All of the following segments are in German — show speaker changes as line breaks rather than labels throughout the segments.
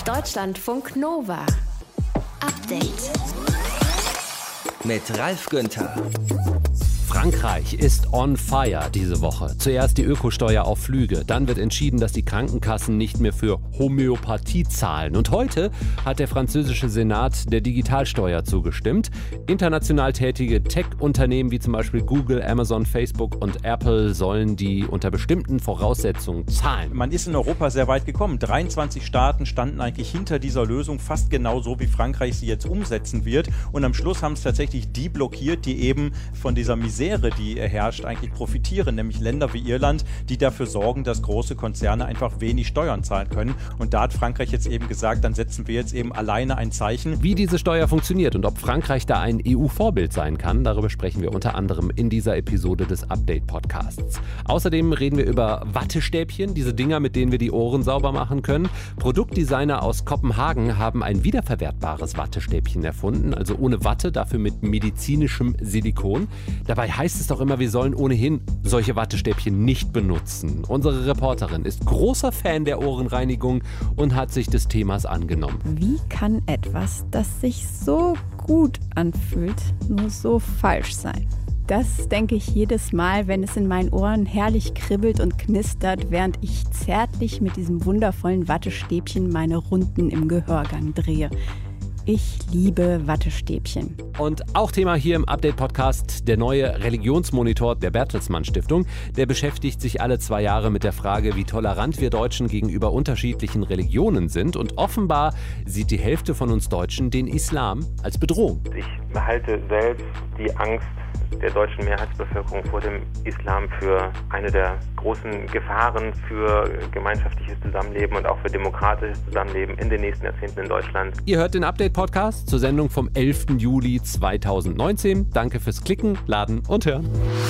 Deutschlandfunk Nova. Update.
Mit Ralf Günther.
Frankreich ist on fire diese Woche. Zuerst die Ökosteuer auf Flüge, dann wird entschieden, dass die Krankenkassen nicht mehr für Homöopathie zahlen. Und heute hat der französische Senat der Digitalsteuer zugestimmt. International tätige Tech-Unternehmen wie zum Beispiel Google, Amazon, Facebook und Apple sollen die unter bestimmten Voraussetzungen zahlen.
Man ist in Europa sehr weit gekommen. 23 Staaten standen eigentlich hinter dieser Lösung, fast genauso wie Frankreich sie jetzt umsetzen wird. Und am Schluss haben es tatsächlich die blockiert, die eben von dieser Misere, die herrscht, eigentlich profitieren, nämlich Länder wie Irland, die dafür sorgen, dass große Konzerne einfach wenig Steuern zahlen können. Und da hat Frankreich jetzt eben gesagt, dann setzen wir jetzt eben alleine ein Zeichen.
Wie diese Steuer funktioniert und ob Frankreich da ein EU-Vorbild sein kann, darüber sprechen wir unter anderem in dieser Episode des Update-Podcasts. Außerdem reden wir über Wattestäbchen, diese Dinger, mit denen wir die Ohren sauber machen können. Produktdesigner aus Kopenhagen haben ein wiederverwertbares Wattestäbchen erfunden, also ohne Watte, dafür mit medizinischem Silikon. Dabei heißt es doch immer, wir sollen ohnehin solche Wattestäbchen nicht benutzen. Unsere Reporterin ist großer Fan der Ohrenreinigung und hat sich des Themas angenommen.
Wie kann etwas, das sich so gut anfühlt, nur so falsch sein? Das denke ich jedes Mal, wenn es in meinen Ohren herrlich kribbelt und knistert, während ich zärtlich mit diesem wundervollen Wattestäbchen meine Runden im Gehörgang drehe. Ich liebe Wattestäbchen.
Und auch Thema hier im Update-Podcast, der neue Religionsmonitor der Bertelsmann Stiftung. Der beschäftigt sich alle 2 Jahre mit der Frage, wie tolerant wir Deutschen gegenüber unterschiedlichen Religionen sind. Und offenbar sieht die Hälfte von uns Deutschen den Islam als Bedrohung.
Ich halte selbst die Angst der deutschen Mehrheitsbevölkerung vor dem Islam für eine der großen Gefahren für gemeinschaftliches Zusammenleben und auch für demokratisches Zusammenleben in den nächsten Jahrzehnten in Deutschland.
Ihr hört den Update-Podcast zur Sendung vom 11. Juli 2019. Danke fürs Klicken, Laden und Hören.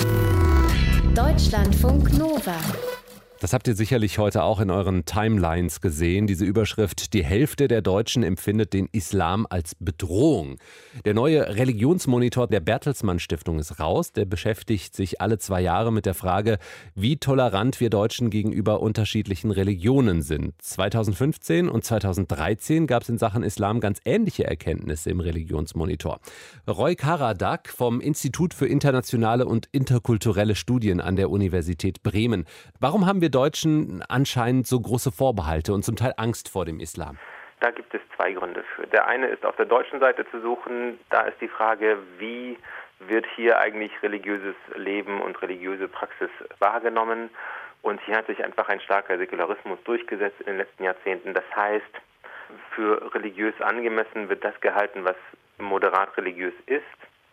Deutschlandfunk Nova.
Das habt ihr sicherlich heute auch in euren Timelines gesehen, diese Überschrift: Die Hälfte der Deutschen empfindet den Islam als Bedrohung. Der neue Religionsmonitor der Bertelsmann Stiftung ist raus. Der beschäftigt sich alle 2 Jahre mit der Frage, wie tolerant wir Deutschen gegenüber unterschiedlichen Religionen sind. 2015 und 2013 gab es in Sachen Islam ganz ähnliche Erkenntnisse im Religionsmonitor. Roy Karadak vom Institut für internationale und interkulturelle Studien an der Universität Bremen. Warum haben wir Deutschen anscheinend so große Vorbehalte und zum Teil Angst vor dem Islam?
Da gibt es 2 Gründe für. Der eine ist auf der deutschen Seite zu suchen. Da ist die Frage, wie wird hier eigentlich religiöses Leben und religiöse Praxis wahrgenommen? Und hier hat sich einfach ein starker Säkularismus durchgesetzt in den letzten Jahrzehnten. Das heißt, für religiös angemessen wird das gehalten, was moderat religiös ist.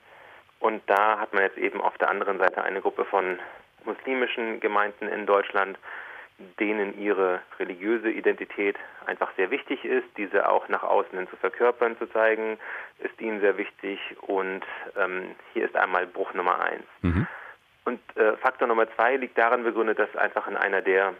Und da hat man jetzt eben auf der anderen Seite eine Gruppe von muslimischen Gemeinden in Deutschland, denen ihre religiöse Identität einfach sehr wichtig ist, diese auch nach außen hin zu verkörpern, zu zeigen, ist ihnen sehr wichtig. Und hier ist einmal Bruch Nummer 1. Und Faktor Nummer 2 liegt darin begründet, dass einfach in einer der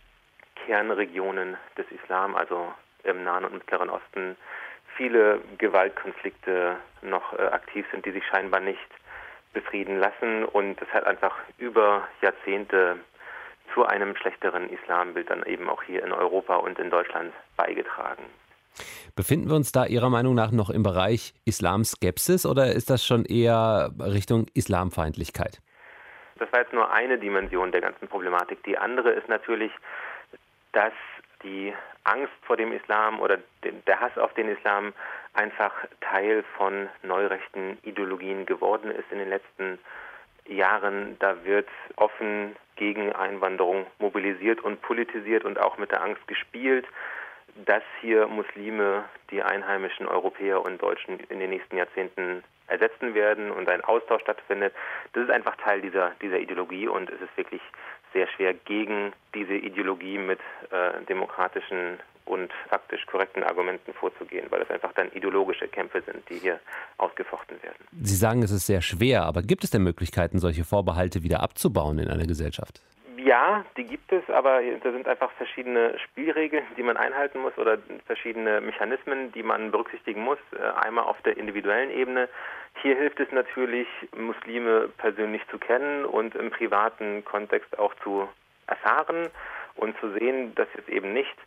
Kernregionen des Islam, also im Nahen und Mittleren Osten, viele Gewaltkonflikte noch aktiv sind, die sich scheinbar nicht befrieden lassen, und das hat einfach über Jahrzehnte zu einem schlechteren Islambild dann eben auch hier in Europa und in Deutschland beigetragen.
Befinden wir uns da Ihrer Meinung nach noch im Bereich Islamskepsis oder ist das schon eher Richtung Islamfeindlichkeit?
Das war jetzt nur eine Dimension der ganzen Problematik. Die andere ist natürlich, dass die Angst vor dem Islam oder der Hass auf den Islam einfach Teil von neurechten Ideologien geworden ist in den letzten Jahren. Da wird offen gegen Einwanderung mobilisiert und politisiert und auch mit der Angst gespielt, dass hier Muslime die einheimischen Europäer und Deutschen in den nächsten Jahrzehnten ersetzen werden und ein Austausch stattfindet. Das ist einfach Teil dieser Ideologie, und es ist wirklich sehr schwer, gegen diese Ideologie mit demokratischen und faktisch korrekten Argumenten vorzugehen, weil es einfach dann ideologische Kämpfe sind, die hier ausgefochten werden.
Sie sagen, es ist sehr schwer, aber gibt es denn Möglichkeiten, solche Vorbehalte wieder abzubauen in einer Gesellschaft?
Ja, die gibt es, aber da sind einfach verschiedene Spielregeln, die man einhalten muss, oder verschiedene Mechanismen, die man berücksichtigen muss. Einmal auf der individuellen Ebene. Hier hilft es natürlich, Muslime persönlich zu kennen und im privaten Kontext auch zu erfahren und zu sehen, dass jetzt eben nicht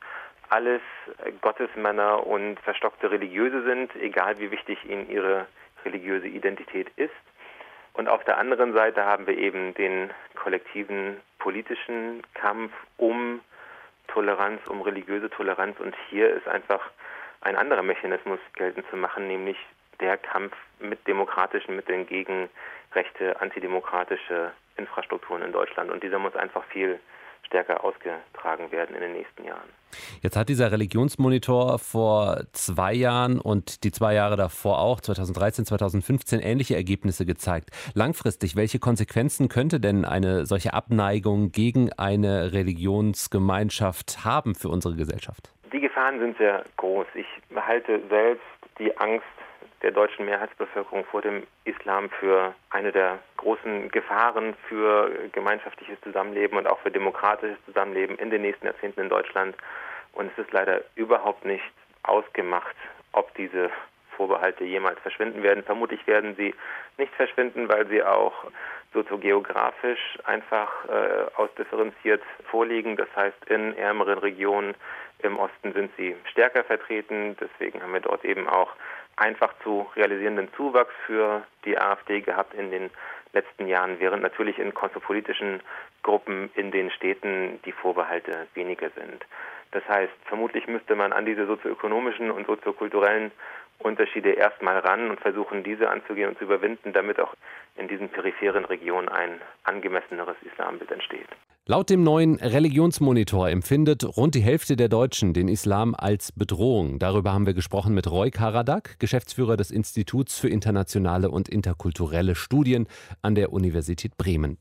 alles Gottesmänner und verstockte Religiöse sind, egal wie wichtig ihnen ihre religiöse Identität ist. Und auf der anderen Seite haben wir eben den kollektiven politischen Kampf um Toleranz, um religiöse Toleranz. Und hier ist einfach ein anderer Mechanismus geltend zu machen, nämlich der Kampf mit demokratischen Mitteln gegen rechte, antidemokratische Infrastrukturen in Deutschland. Und dieser muss einfach viel stärker ausgetragen werden in den nächsten Jahren.
Jetzt hat dieser Religionsmonitor vor 2 Jahren und die 2 Jahre davor auch, 2013, 2015, ähnliche Ergebnisse gezeigt. Langfristig, welche Konsequenzen könnte denn eine solche Abneigung gegen eine Religionsgemeinschaft haben für unsere Gesellschaft?
Die Gefahren sind sehr groß. Ich halte selbst die Angst der deutschen Mehrheitsbevölkerung vor dem Islam für eine der großen Gefahren für gemeinschaftliches Zusammenleben und auch für demokratisches Zusammenleben in den nächsten Jahrzehnten in Deutschland. Und es ist leider überhaupt nicht ausgemacht, ob diese Vorbehalte jemals verschwinden werden. Vermutlich werden sie nicht verschwinden, weil sie auch soziogeografisch einfach ausdifferenziert vorliegen. Das heißt, in ärmeren Regionen im Osten sind sie stärker vertreten. Deswegen haben wir dort eben auch einfach zu realisierenden Zuwachs für die AfD gehabt in den letzten Jahren, während natürlich in kosmopolitischen Gruppen in den Städten die Vorbehalte weniger sind. Das heißt, vermutlich müsste man an diese sozioökonomischen und soziokulturellen Unterschiede erstmal ran und versuchen, diese anzugehen und zu überwinden, damit auch in diesen peripheren Regionen ein angemesseneres Islambild entsteht.
Laut dem neuen Religionsmonitor empfindet rund die Hälfte der Deutschen den Islam als Bedrohung. Darüber haben wir gesprochen mit Roy Karadak, Geschäftsführer des Instituts für internationale und interkulturelle Studien an der Universität Bremen.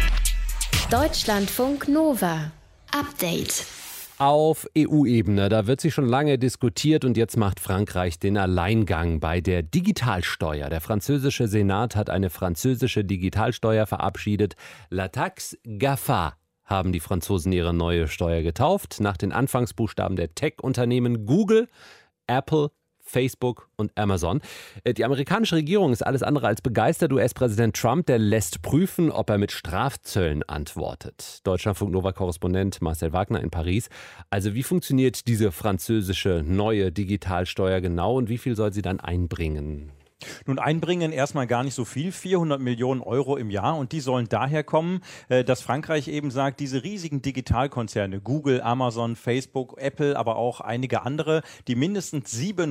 Deutschlandfunk Nova. Update.
Auf EU-Ebene, da wird sich schon lange diskutiert und jetzt macht Frankreich den Alleingang bei der Digitalsteuer. Der französische Senat hat eine französische Digitalsteuer verabschiedet. La taxe GAFA haben die Franzosen ihre neue Steuer getauft, nach den Anfangsbuchstaben der Tech-Unternehmen Google, Apple, Facebook und Amazon. Die amerikanische Regierung ist alles andere als begeistert. US-Präsident Trump, der lässt prüfen, ob er mit Strafzöllen antwortet. Deutschlandfunk Nova-Korrespondent Marcel Wagner in Paris. Also wie funktioniert diese französische neue Digitalsteuer genau und wie viel soll sie dann einbringen?
Nun, einbringen erstmal gar nicht so viel, 400 Millionen Euro im Jahr, und die sollen daher kommen, dass Frankreich eben sagt, diese riesigen Digitalkonzerne, Google, Amazon, Facebook, Apple, aber auch einige andere, die mindestens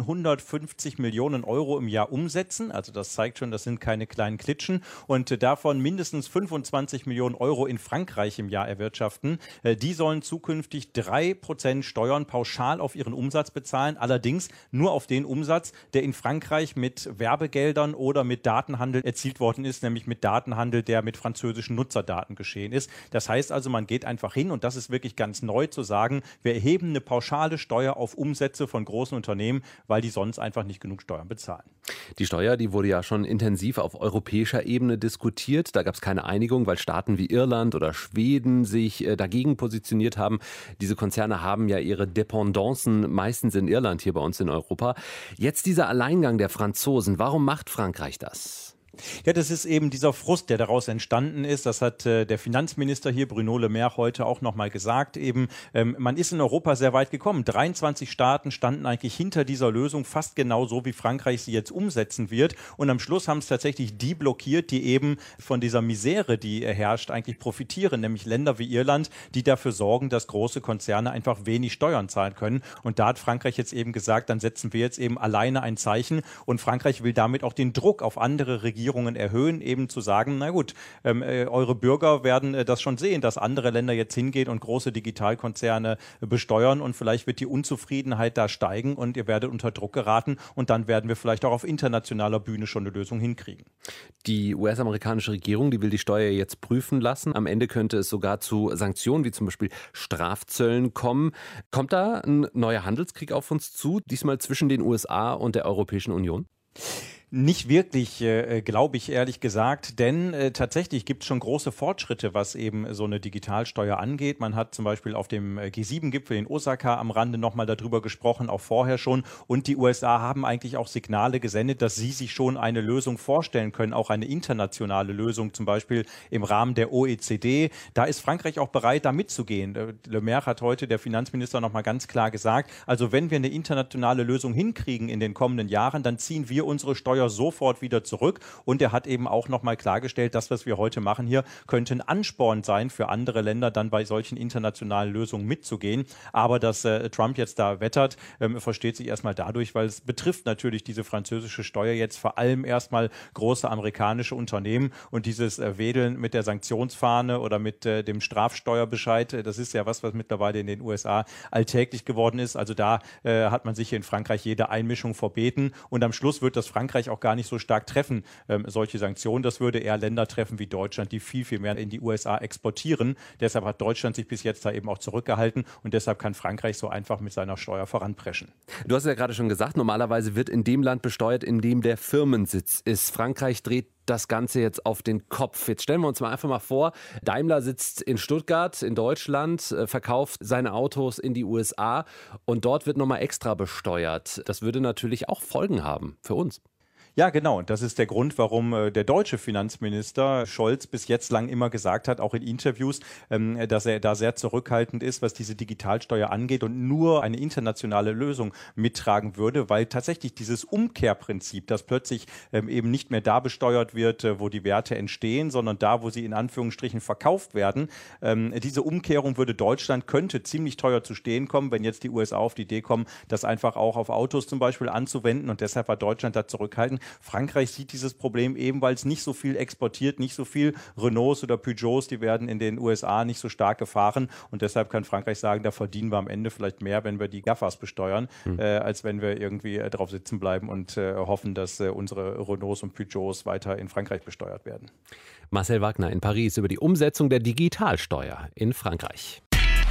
750 Millionen Euro im Jahr umsetzen, also das zeigt schon, das sind keine kleinen Klitschen, und davon mindestens 25 Millionen Euro in Frankreich im Jahr erwirtschaften, die sollen zukünftig 3% Steuern pauschal auf ihren Umsatz bezahlen, allerdings nur auf den Umsatz, der in Frankreich mit Werbegeldern oder mit Datenhandel erzielt worden ist, nämlich mit Datenhandel, der mit französischen Nutzerdaten geschehen ist. Das heißt also, man geht einfach hin, und das ist wirklich ganz neu zu sagen, wir erheben eine pauschale Steuer auf Umsätze von großen Unternehmen, weil die sonst einfach nicht genug Steuern bezahlen.
Die Steuer, die wurde ja schon intensiv auf europäischer Ebene diskutiert. Da gab es keine Einigung, weil Staaten wie Irland oder Schweden sich dagegen positioniert haben. Diese Konzerne haben ja ihre Dependancen meistens in Irland, hier bei uns in Europa. Jetzt dieser Alleingang der Franzosen. Warum macht Frankreich das?
Ja, das ist eben dieser Frust, der daraus entstanden ist. Das hat der Finanzminister hier, Bruno Le Maire, heute auch nochmal gesagt. Eben, man ist in Europa sehr weit gekommen. 23 Staaten standen eigentlich hinter dieser Lösung, fast genau so, wie Frankreich sie jetzt umsetzen wird. Und am Schluss haben es tatsächlich die blockiert, die eben von dieser Misere, die herrscht, eigentlich profitieren. Nämlich Länder wie Irland, die dafür sorgen, dass große Konzerne einfach wenig Steuern zahlen können. Und da hat Frankreich jetzt eben gesagt, dann setzen wir jetzt eben alleine ein Zeichen. Und Frankreich will damit auch den Druck auf andere Regierungen erhöhen, eben zu sagen, na gut, eure Bürger werden das schon sehen, dass andere Länder jetzt hingehen und große Digitalkonzerne besteuern, und vielleicht wird die Unzufriedenheit da steigen und ihr werdet unter Druck geraten, und dann werden wir vielleicht auch auf internationaler Bühne schon eine Lösung hinkriegen.
Die US-amerikanische Regierung, die will die Steuer jetzt prüfen lassen. Am Ende könnte es sogar zu Sanktionen wie zum Beispiel Strafzöllen kommen. Kommt da ein neuer Handelskrieg auf uns zu, diesmal zwischen den USA und der Europäischen Union?
Nicht wirklich, glaube ich ehrlich gesagt, denn tatsächlich gibt es schon große Fortschritte, was eben so eine Digitalsteuer angeht. Man hat zum Beispiel auf dem G7-Gipfel in Osaka am Rande nochmal darüber gesprochen, auch vorher schon. Und die USA haben eigentlich auch Signale gesendet, dass sie sich schon eine Lösung vorstellen können, auch eine internationale Lösung, zum Beispiel im Rahmen der OECD. Da ist Frankreich auch bereit, da mitzugehen. Le Maire hat heute, der Finanzminister, nochmal ganz klar gesagt, also wenn wir eine internationale Lösung hinkriegen in den kommenden Jahren, dann ziehen wir unsere Steuer sofort wieder zurück. Und er hat eben auch nochmal klargestellt, das, was wir heute machen hier, könnte ein Ansporn sein für andere Länder, dann bei solchen internationalen Lösungen mitzugehen. Aber dass Trump jetzt da wettert, versteht sich erstmal dadurch, weil es betrifft natürlich diese französische Steuer jetzt vor allem erstmal große amerikanische Unternehmen. Und dieses Wedeln mit der Sanktionsfahne oder mit dem Strafsteuerbescheid, das ist ja was mittlerweile in den USA alltäglich geworden ist. Also da hat man sich hier in Frankreich jede Einmischung verbeten. Und am Schluss wird das Frankreich auch gar nicht so stark treffen, solche Sanktionen. Das würde eher Länder treffen wie Deutschland, die viel, viel mehr in die USA exportieren. Deshalb hat Deutschland sich bis jetzt da eben auch zurückgehalten und deshalb kann Frankreich so einfach mit seiner Steuer voranpreschen.
Du hast ja gerade schon gesagt, normalerweise wird in dem Land besteuert, in dem der Firmensitz ist. Frankreich dreht das Ganze jetzt auf den Kopf. Jetzt stellen wir uns mal einfach mal vor, Daimler sitzt in Stuttgart in Deutschland, verkauft seine Autos in die USA und dort wird nochmal extra besteuert. Das würde natürlich auch Folgen haben für uns.
Ja, genau. Und das ist der Grund, warum der deutsche Finanzminister Scholz bis jetzt lang immer gesagt hat, auch in Interviews, dass er da sehr zurückhaltend ist, was diese Digitalsteuer angeht und nur eine internationale Lösung mittragen würde, weil tatsächlich dieses Umkehrprinzip, dass plötzlich eben nicht mehr da besteuert wird, wo die Werte entstehen, sondern da, wo sie in Anführungsstrichen verkauft werden, diese Umkehrung könnte ziemlich teuer zu stehen kommen, wenn jetzt die USA auf die Idee kommen, das einfach auch auf Autos zum Beispiel anzuwenden und deshalb war Deutschland da zurückhaltend. Frankreich sieht dieses Problem eben, weil es nicht so viel exportiert, nicht so viel Renaults oder Peugeots, die werden in den USA nicht so stark gefahren und deshalb kann Frankreich sagen, da verdienen wir am Ende vielleicht mehr, wenn wir die GAFAs besteuern, als wenn wir irgendwie drauf sitzen bleiben und hoffen, dass unsere Renaults und Peugeots weiter in Frankreich besteuert werden.
Marcel Wagner in Paris über die Umsetzung der Digitalsteuer in Frankreich.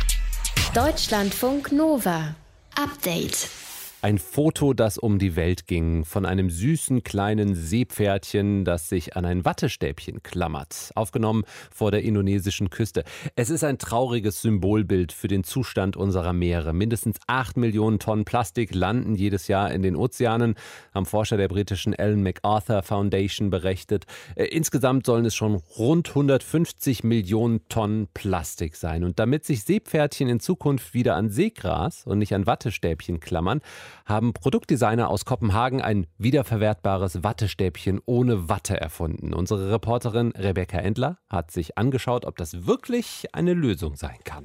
Deutschlandfunk Nova. Update.
Ein Foto, das um die Welt ging, von einem süßen kleinen Seepferdchen, das sich an ein Wattestäbchen klammert, aufgenommen vor der indonesischen Küste. Es ist ein trauriges Symbolbild für den Zustand unserer Meere. Mindestens 8 Millionen Tonnen Plastik landen jedes Jahr in den Ozeanen, haben Forscher der britischen Ellen MacArthur Foundation berechnet. Insgesamt sollen es schon rund 150 Millionen Tonnen Plastik sein. Und damit sich Seepferdchen in Zukunft wieder an Seegras und nicht an Wattestäbchen klammern, haben Produktdesigner aus Kopenhagen ein wiederverwertbares Wattestäbchen ohne Watte erfunden. Unsere Reporterin Rebecca Endler hat sich angeschaut, ob das wirklich eine Lösung sein kann.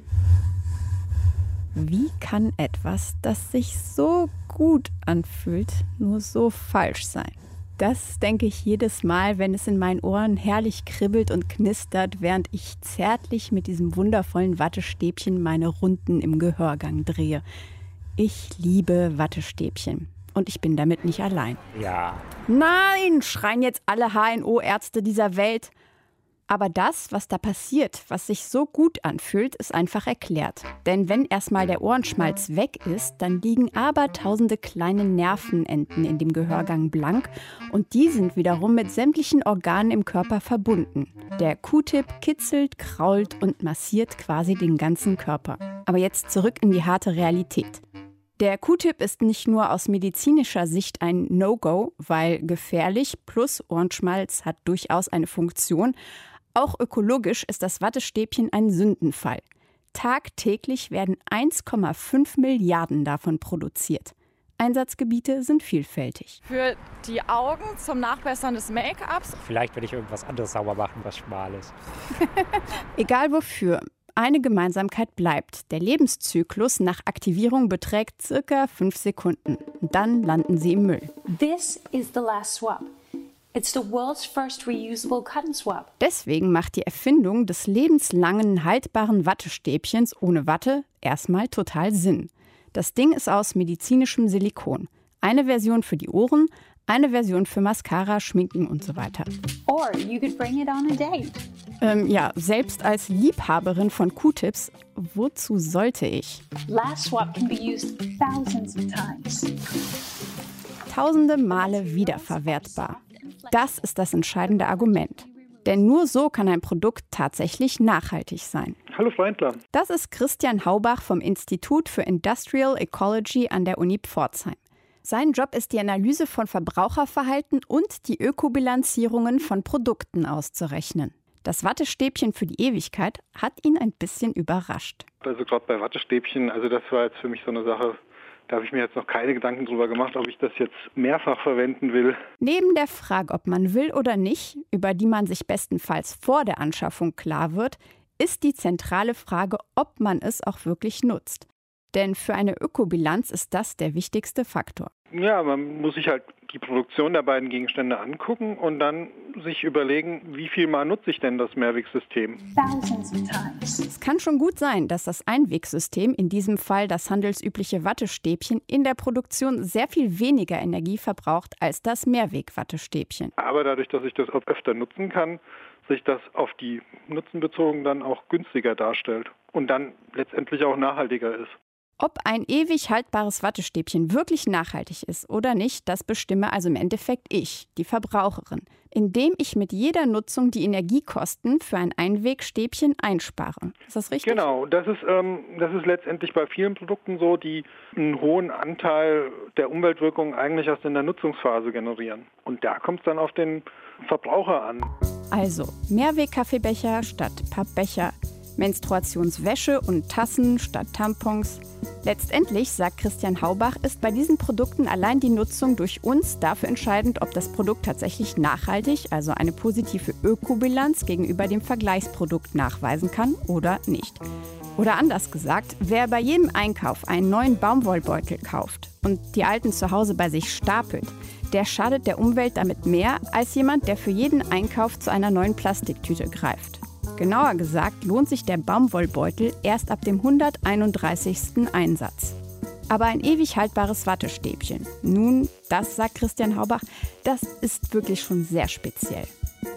Wie kann etwas, das sich so gut anfühlt, nur so falsch sein? Das denke ich jedes Mal, wenn es in meinen Ohren herrlich kribbelt und knistert, während ich zärtlich mit diesem wundervollen Wattestäbchen meine Runden im Gehörgang drehe. Ich liebe Wattestäbchen und ich bin damit nicht allein.
Ja.
Nein, schreien jetzt alle HNO-Ärzte dieser Welt. Aber das, was da passiert, was sich so gut anfühlt, ist einfach erklärt. Denn wenn erstmal der Ohrenschmalz weg ist, dann liegen abertausende kleine Nervenenden in dem Gehörgang blank und die sind wiederum mit sämtlichen Organen im Körper verbunden. Der Q-Tip kitzelt, krault und massiert quasi den ganzen Körper. Aber jetzt zurück in die harte Realität. Der Q-Tip ist nicht nur aus medizinischer Sicht ein No-Go, weil gefährlich plus Ohrenschmalz hat durchaus eine Funktion. Auch ökologisch ist das Wattestäbchen ein Sündenfall. Tagtäglich werden 1,5 Milliarden davon produziert. Einsatzgebiete sind vielfältig.
Für die Augen zum Nachbessern des Make-ups.
Vielleicht will ich irgendwas anderes sauber machen, was schmal ist.
Egal wofür. Eine Gemeinsamkeit bleibt. Der Lebenszyklus nach Aktivierung beträgt circa 5 Sekunden. Dann landen sie im Müll.
This is the last swap. It's the world's first reusable cotton swab.
Deswegen macht die Erfindung des lebenslangen, haltbaren Wattestäbchens ohne Watte erstmal total Sinn. Das Ding ist aus medizinischem Silikon. Eine Version für die Ohren, eine Version für Mascara, Schminken und so weiter.
Or you could bring it on a date.
Ja, selbst als Liebhaberin von Q-Tips, wozu sollte ich?
Last swap can be used thousands of times.
tausende Male wiederverwertbar. Das ist das entscheidende Argument. Denn nur so kann ein Produkt tatsächlich nachhaltig sein.
Hallo Frau Endler.
Das ist Christian Haubach vom Institut für Industrial Ecology an der Uni Pforzheim. Sein Job ist die Analyse von Verbraucherverhalten und die Ökobilanzierungen von Produkten auszurechnen. Das Wattestäbchen für die Ewigkeit hat ihn ein bisschen überrascht.
Also gerade bei Wattestäbchen, also das war jetzt für mich so eine Sache, da habe ich mir jetzt noch keine Gedanken drüber gemacht, ob ich das jetzt mehrfach verwenden will.
Neben der Frage, ob man will oder nicht, über die man sich bestenfalls vor der Anschaffung klar wird, ist die zentrale Frage, ob man es auch wirklich nutzt. Denn für eine Ökobilanz ist das der wichtigste Faktor.
Ja, man muss sich halt die Produktion der beiden Gegenstände angucken und dann sich überlegen, wie viel Mal nutze ich denn das Mehrwegsystem.
Es kann schon gut sein, dass das Einwegsystem, in diesem Fall das handelsübliche Wattestäbchen, in der Produktion sehr viel weniger Energie verbraucht als das Mehrweg-Wattestäbchen.
Aber dadurch, dass ich das auch öfter nutzen kann, sich das auf die Nutzen bezogen dann auch günstiger darstellt und dann letztendlich auch nachhaltiger ist.
Ob ein ewig haltbares Wattestäbchen wirklich nachhaltig ist oder nicht, das bestimme also im Endeffekt ich, die Verbraucherin, indem ich mit jeder Nutzung die Energiekosten für ein Einwegstäbchen einspare. Ist das richtig?
Genau, das ist letztendlich bei vielen Produkten so, die einen hohen Anteil der Umweltwirkung eigentlich erst in der Nutzungsphase generieren. Und da kommt es dann auf den Verbraucher an.
Also Mehrweg-Kaffeebecher statt Pappbecher, Menstruationswäsche und Tassen statt Tampons. Letztendlich, sagt Christian Haubach, ist bei diesen Produkten allein die Nutzung durch uns dafür entscheidend, ob das Produkt tatsächlich nachhaltig, also eine positive Ökobilanz gegenüber dem Vergleichsprodukt nachweisen kann oder nicht. Oder anders gesagt, wer bei jedem Einkauf einen neuen Baumwollbeutel kauft und die alten zu Hause bei sich stapelt, der schadet der Umwelt damit mehr als jemand, der für jeden Einkauf zu einer neuen Plastiktüte greift. Genauer gesagt lohnt sich der Baumwollbeutel erst ab dem 131. Einsatz. Aber ein ewig haltbares Wattestäbchen, nun, das, sagt Christian Haubach, das ist wirklich schon sehr speziell.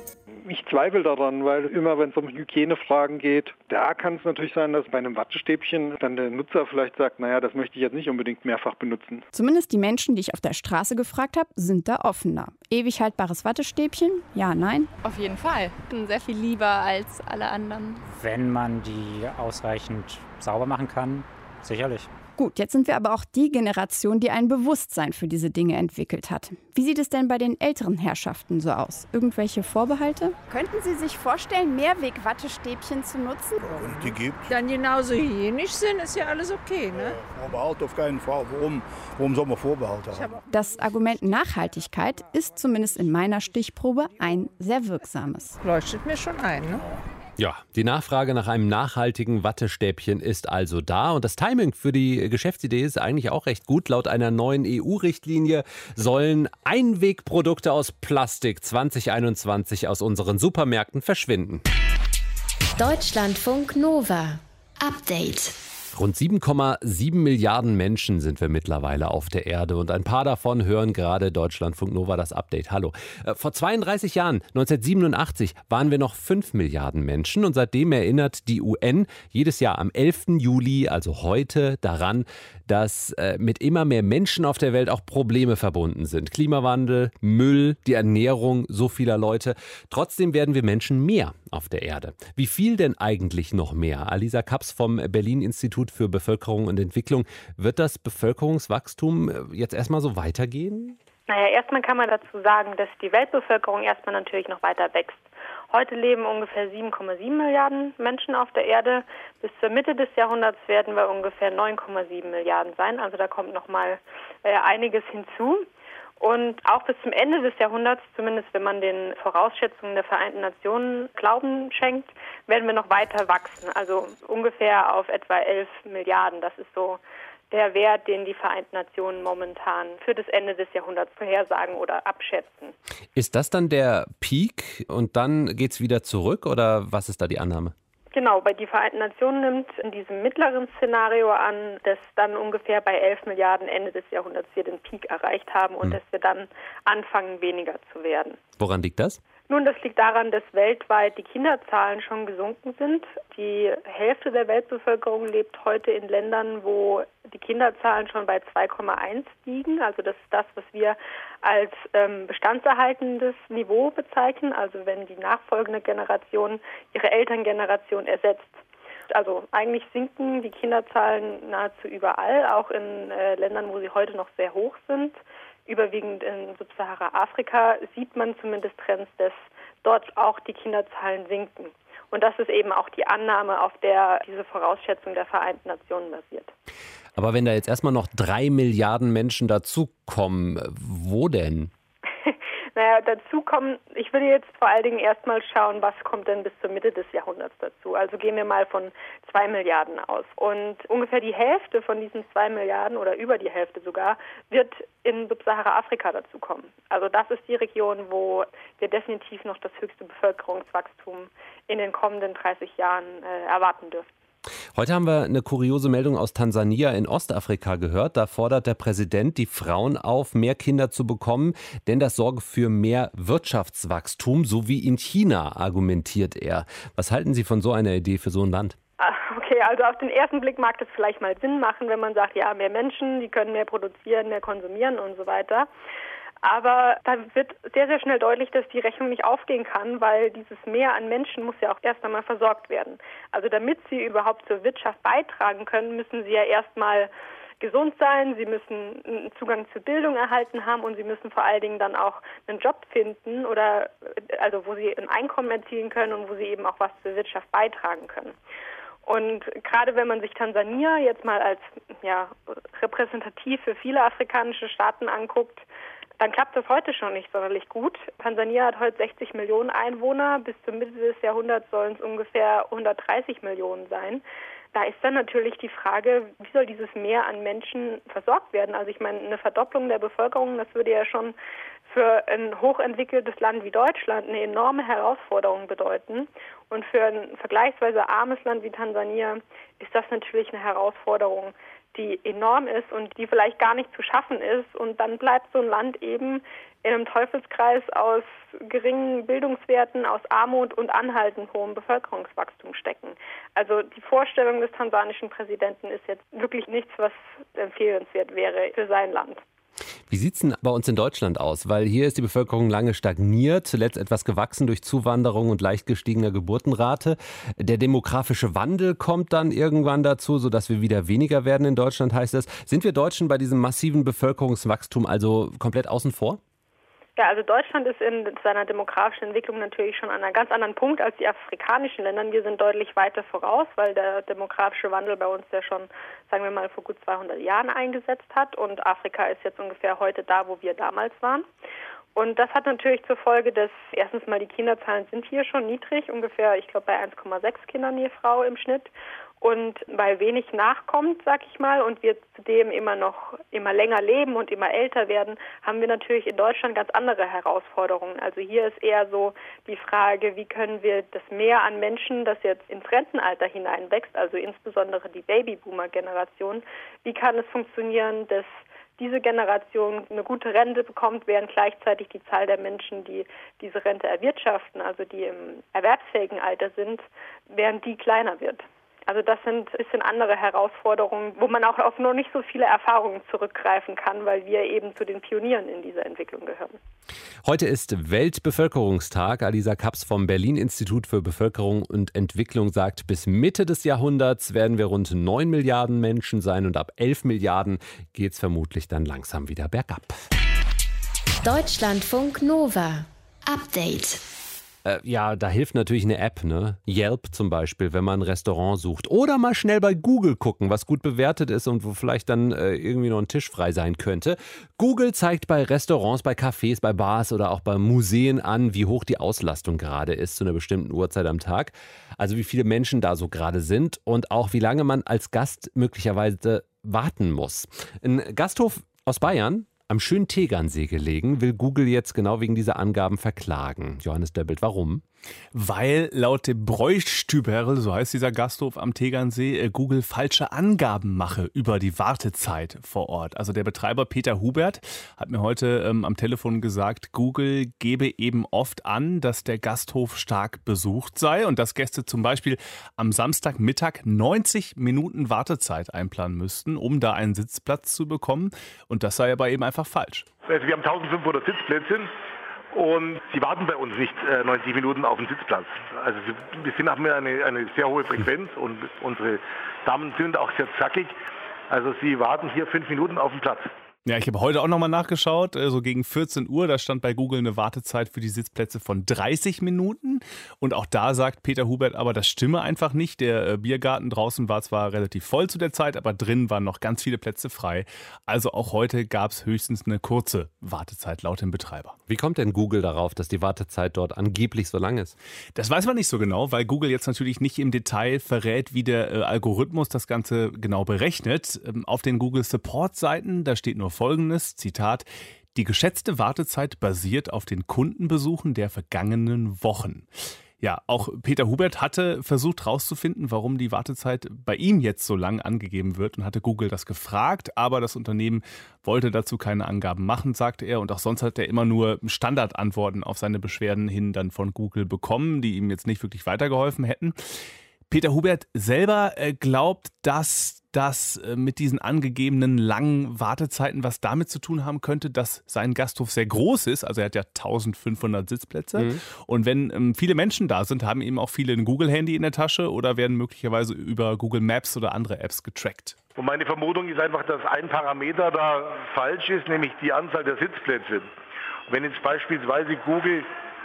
Ich zweifle daran, weil immer, wenn es um Hygienefragen geht, da kann es natürlich sein, dass bei einem Wattestäbchen dann der Nutzer vielleicht sagt, naja, das möchte ich jetzt nicht unbedingt mehrfach benutzen.
Zumindest die Menschen, die ich auf der Straße gefragt habe, sind da offener. Ewig haltbares Wattestäbchen? Ja, nein?
Auf jeden Fall.
Sehr viel lieber als alle anderen.
Wenn man die ausreichend sauber machen kann, sicherlich.
Gut, jetzt sind wir aber auch die Generation, die ein Bewusstsein für diese Dinge entwickelt hat. Wie sieht es denn bei den älteren Herrschaften so aus? Irgendwelche Vorbehalte? Könnten Sie sich vorstellen, Mehrweg-Wattestäbchen zu nutzen?
Wenn es die gibt.
Dann genauso hygienisch sind, ist ja alles okay, ne?
Vorbehalt auf keinen Fall. Warum soll man Vorbehalte haben?
Das Argument Nachhaltigkeit ist zumindest in meiner Stichprobe ein sehr wirksames.
Leuchtet mir schon ein, ne?
Ja, die Nachfrage nach einem nachhaltigen Wattestäbchen ist also da und das Timing für die Geschäftsidee ist eigentlich auch recht gut. Laut einer neuen EU-Richtlinie sollen Einwegprodukte aus Plastik 2021 aus unseren Supermärkten verschwinden.
Deutschlandfunk Nova. Update.
Rund 7,7 Milliarden Menschen sind wir mittlerweile auf der Erde und ein paar davon hören gerade Deutschlandfunk Nova das Update. Hallo. Vor 32 Jahren, 1987, waren wir noch 5 Milliarden Menschen und seitdem erinnert die UN jedes Jahr am 11. Juli, also heute, daran, dass mit immer mehr Menschen auf der Welt auch Probleme verbunden sind. Klimawandel, Müll, die Ernährung so vieler Leute. Trotzdem werden wir Menschen mehr auf der Erde. Wie viel denn eigentlich noch mehr? Alisa Kaps vom Berlin-Institut für Bevölkerung und Entwicklung. Wird das Bevölkerungswachstum jetzt erstmal so weitergehen?
Naja, erstmal kann man dazu sagen, dass die Weltbevölkerung erstmal natürlich noch weiter wächst. Heute leben ungefähr 7,7 Milliarden Menschen auf der Erde. Bis zur Mitte des Jahrhunderts werden wir ungefähr 9,7 Milliarden sein. Also da kommt noch mal einiges hinzu. Und auch bis zum Ende des Jahrhunderts, zumindest wenn man den Vorausschätzungen der Vereinten Nationen Glauben schenkt, werden wir noch weiter wachsen. Also ungefähr auf etwa 11 Milliarden. Das ist so der Wert, den die Vereinten Nationen momentan für das Ende des Jahrhunderts vorhersagen oder abschätzen.
Ist das dann der Peak und dann geht es wieder zurück oder was ist da die Annahme?
Genau, bei die Vereinten Nationen nimmt in diesem mittleren Szenario an, dass dann ungefähr bei 11 Milliarden Ende des Jahrhunderts wir den Peak erreicht haben und dass wir dann anfangen, weniger zu werden.
Woran liegt das?
Nun, das liegt daran, dass weltweit die Kinderzahlen schon gesunken sind. Die Hälfte der Weltbevölkerung lebt heute in Ländern, wo die Kinderzahlen schon bei 2,1 liegen. Also das ist das, was wir als bestandserhaltendes Niveau bezeichnen. Also wenn die nachfolgende Generation ihre Elterngeneration ersetzt. Also eigentlich sinken die Kinderzahlen nahezu überall, auch in Ländern, wo sie heute noch sehr hoch sind. Überwiegend in Subsahara-Afrika sieht man zumindest Trends, dass dort auch die Kinderzahlen sinken. Und das ist eben auch die Annahme, auf der diese Vorausschätzung der Vereinten Nationen basiert.
Aber wenn da jetzt erstmal noch 3 Milliarden Menschen dazukommen, wo denn?
Naja, dazu kommen, ich würde jetzt vor allen Dingen erstmal schauen, was kommt denn bis zur Mitte des Jahrhunderts dazu. Also gehen wir mal von 2 Milliarden aus. Und ungefähr die Hälfte von diesen 2 Milliarden oder über die Hälfte sogar wird in Subsahara-Afrika dazukommen. Also das ist die Region, wo wir definitiv noch das höchste Bevölkerungswachstum in den kommenden 30 Jahren erwarten dürfen.
Heute haben wir eine kuriose Meldung aus Tansania in Ostafrika gehört. Da fordert der Präsident die Frauen auf, mehr Kinder zu bekommen, denn das sorge für mehr Wirtschaftswachstum, so wie in China, argumentiert er. Was halten Sie von so einer Idee für so ein Land?
Okay, also auf den ersten Blick mag das vielleicht mal Sinn machen, wenn man sagt, ja, mehr Menschen, die können mehr produzieren, mehr konsumieren und so weiter. Aber da wird sehr, sehr schnell deutlich, dass die Rechnung nicht aufgehen kann, weil dieses Mehr an Menschen muss ja auch erst einmal versorgt werden. Also damit sie überhaupt zur Wirtschaft beitragen können, müssen sie ja erstmal gesund sein, sie müssen einen Zugang zur Bildung erhalten haben und sie müssen vor allen Dingen dann auch einen Job finden oder also wo sie ein Einkommen erzielen können und wo sie eben auch was zur Wirtschaft beitragen können. Und gerade wenn man sich Tansania jetzt mal als repräsentativ für viele afrikanische Staaten anguckt, dann klappt das heute schon nicht sonderlich gut. Tansania hat heute 60 Millionen Einwohner. Bis zur Mitte des Jahrhunderts sollen es ungefähr 130 Millionen sein. Da ist dann natürlich die Frage, wie soll dieses Mehr an Menschen versorgt werden? Also ich meine, eine Verdopplung der Bevölkerung, das würde ja schon für ein hochentwickeltes Land wie Deutschland eine enorme Herausforderung bedeuten. Und für ein vergleichsweise armes Land wie Tansania ist das natürlich eine Herausforderung, die enorm ist und die vielleicht gar nicht zu schaffen ist. Und dann bleibt so ein Land eben in einem Teufelskreis aus geringen Bildungswerten, aus Armut und anhaltend hohem Bevölkerungswachstum stecken. Also die Vorstellung des tansanischen Präsidenten ist jetzt wirklich nichts, was empfehlenswert wäre für sein Land.
Wie sieht es denn bei uns in Deutschland aus? Weil hier ist die Bevölkerung lange stagniert, zuletzt etwas gewachsen durch Zuwanderung und leicht gestiegener Geburtenrate. Der demografische Wandel kommt dann irgendwann dazu, sodass wir wieder weniger werden in Deutschland, heißt es. Sind wir Deutschen bei diesem massiven Bevölkerungswachstum also komplett außen vor?
Ja, also Deutschland ist in seiner demografischen Entwicklung natürlich schon an einem ganz anderen Punkt als die afrikanischen Länder. Wir sind deutlich weiter voraus, weil der demografische Wandel bei uns ja schon, sagen wir mal, vor gut 200 Jahren eingesetzt hat. Und Afrika ist jetzt ungefähr heute da, wo wir damals waren. Und das hat natürlich zur Folge, dass erstens mal die Kinderzahlen sind hier schon niedrig, ungefähr, ich glaube, bei 1,6 Kindern je Frau im Schnitt. Und weil wenig nachkommt, sag ich mal, und wir zudem immer länger leben und immer älter werden, haben wir natürlich in Deutschland ganz andere Herausforderungen. Also hier ist eher so die Frage, wie können wir das Mehr an Menschen, das jetzt ins Rentenalter hineinwächst, also insbesondere die Babyboomer-Generation, wie kann es funktionieren, dass diese Generation eine gute Rente bekommt, während gleichzeitig die Zahl der Menschen, die diese Rente erwirtschaften, also die im erwerbsfähigen Alter sind, während die kleiner wird. Also das sind ein bisschen andere Herausforderungen, wo man auch auf noch nicht so viele Erfahrungen zurückgreifen kann, weil wir eben zu den Pionieren in dieser Entwicklung gehören.
Heute ist Weltbevölkerungstag. Alisa Kaps vom Berlin-Institut für Bevölkerung und Entwicklung sagt, bis Mitte des Jahrhunderts werden wir rund 9 Milliarden Menschen sein und ab 11 Milliarden geht es vermutlich dann langsam wieder bergab.
Deutschlandfunk Nova. Update.
Ja, da hilft natürlich eine App, ne? Yelp zum Beispiel, wenn man ein Restaurant sucht. Oder mal schnell bei Google gucken, was gut bewertet ist und wo vielleicht dann irgendwie noch ein Tisch frei sein könnte. Google zeigt bei Restaurants, bei Cafés, bei Bars oder auch bei Museen an, wie hoch die Auslastung gerade ist zu einer bestimmten Uhrzeit am Tag. Also wie viele Menschen da so gerade sind und auch wie lange man als Gast möglicherweise warten muss. Ein Gasthof aus Bayern, am schönen Tegernsee gelegen, will Google jetzt genau wegen dieser Angaben verklagen. Johannes Döbbelt, warum?
Weil laut dem Bräustüberl, so heißt dieser Gasthof am Tegernsee, Google falsche Angaben mache über die Wartezeit vor Ort. Also der Betreiber Peter Hubert hat mir heute am Telefon gesagt, Google gebe eben oft an, dass der Gasthof stark besucht sei und dass Gäste zum Beispiel am Samstagmittag 90 Minuten Wartezeit einplanen müssten, um da einen Sitzplatz zu bekommen. Und das sei aber eben einfach falsch.
Also wir haben 1500 Sitzplätze. Und sie warten bei uns nicht 90 Minuten auf den Sitzplatz. Also wir haben eine sehr hohe Frequenz und unsere Damen sind auch sehr zackig. Also sie warten hier 5 Minuten auf den Platz.
Ja, ich habe heute auch nochmal nachgeschaut, so gegen 14 Uhr, da stand bei Google eine Wartezeit für die Sitzplätze von 30 Minuten. Und auch da sagt Peter Hubert, aber das stimme einfach nicht. Der Biergarten draußen war zwar relativ voll zu der Zeit, aber drin waren noch ganz viele Plätze frei. Also auch heute gab es höchstens eine kurze Wartezeit laut dem Betreiber.
Wie kommt denn Google darauf, dass die Wartezeit dort angeblich so lang ist?
Das weiß man nicht so genau, weil Google jetzt natürlich nicht im Detail verrät, wie der Algorithmus das Ganze genau berechnet. Auf den Google Support-Seiten, da steht nur Folgendes, Zitat, die geschätzte Wartezeit basiert auf den Kundenbesuchen der vergangenen Wochen. Ja, auch Peter Hubert hatte versucht herauszufinden, warum die Wartezeit bei ihm jetzt so lang angegeben wird und hatte Google das gefragt, aber das Unternehmen wollte dazu keine Angaben machen, sagte er. Und auch sonst hat er immer nur Standardantworten auf seine Beschwerden hin dann von Google bekommen, die ihm jetzt nicht wirklich weitergeholfen hätten. Peter Hubert selber glaubt, dass das mit diesen angegebenen langen Wartezeiten was damit zu tun haben könnte, dass sein Gasthof sehr groß ist. Also er hat ja 1500 Sitzplätze. Mhm. Und wenn viele Menschen da sind, haben eben auch viele ein Google-Handy in der Tasche oder werden möglicherweise über Google Maps oder andere Apps getrackt.
Und meine Vermutung ist einfach, dass ein Parameter da falsch ist, nämlich die Anzahl der Sitzplätze. Wenn jetzt beispielsweise Google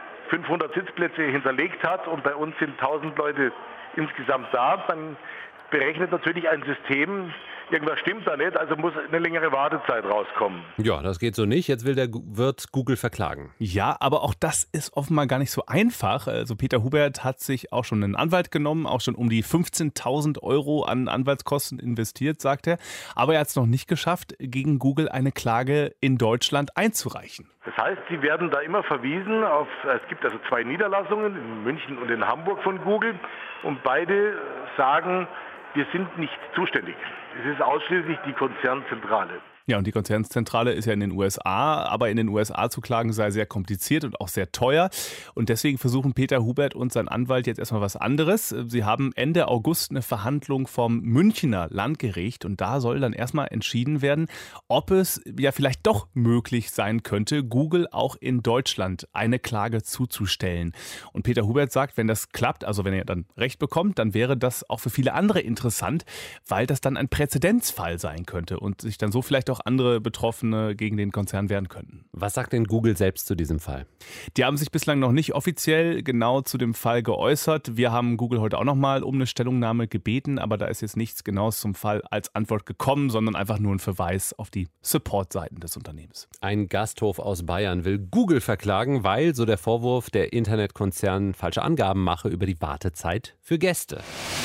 500 Sitzplätze hinterlegt hat und bei uns sind 1000 Leute insgesamt da, dann berechnet natürlich ein System, irgendwas stimmt da nicht, also muss eine längere Wartezeit rauskommen.
Ja, das geht so nicht. Jetzt will der Wirt Google verklagen.
Ja, aber auch das ist offenbar gar nicht so einfach. Also Peter Hubert hat sich auch schon einen Anwalt genommen, auch schon um die 15.000 € an Anwaltskosten investiert, sagt er. Aber er hat es noch nicht geschafft, gegen Google eine Klage in Deutschland einzureichen.
Das heißt, sie werden da immer verwiesen auf, es gibt also 2 Niederlassungen, in München und in Hamburg von Google. Und beide sagen, wir sind nicht zuständig. Es ist ausschließlich die Konzernzentrale.
Ja, und die Konzernzentrale ist ja in den USA, aber in den USA zu klagen sei sehr kompliziert und auch sehr teuer. Und deswegen versuchen Peter Hubert und sein Anwalt jetzt erstmal was anderes. Sie haben Ende August eine Verhandlung vom Münchner Landgericht und da soll dann erstmal entschieden werden, ob es ja vielleicht doch möglich sein könnte, Google auch in Deutschland eine Klage zuzustellen. Und Peter Hubert sagt, wenn das klappt, also wenn er dann Recht bekommt, dann wäre das auch für viele andere interessant, weil das dann ein Präzedenzfall sein könnte und sich dann so vielleicht auch andere Betroffene gegen den Konzern wehren könnten.
Was sagt denn Google selbst zu diesem Fall?
Die haben sich bislang noch nicht offiziell genau zu dem Fall geäußert. Wir haben Google heute auch noch mal um eine Stellungnahme gebeten, aber da ist jetzt nichts Genaues zum Fall als Antwort gekommen, sondern einfach nur ein Verweis auf die Support-Seiten des Unternehmens.
Ein Gasthof aus Bayern will Google verklagen, weil, so der Vorwurf, der Internetkonzern falsche Angaben mache über die Wartezeit für Gäste.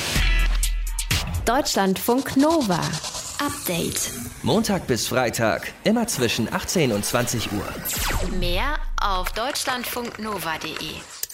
Deutschlandfunk Nova. Update.
Montag bis Freitag, immer zwischen 18 und 20 Uhr.
Mehr auf deutschlandfunknova.de.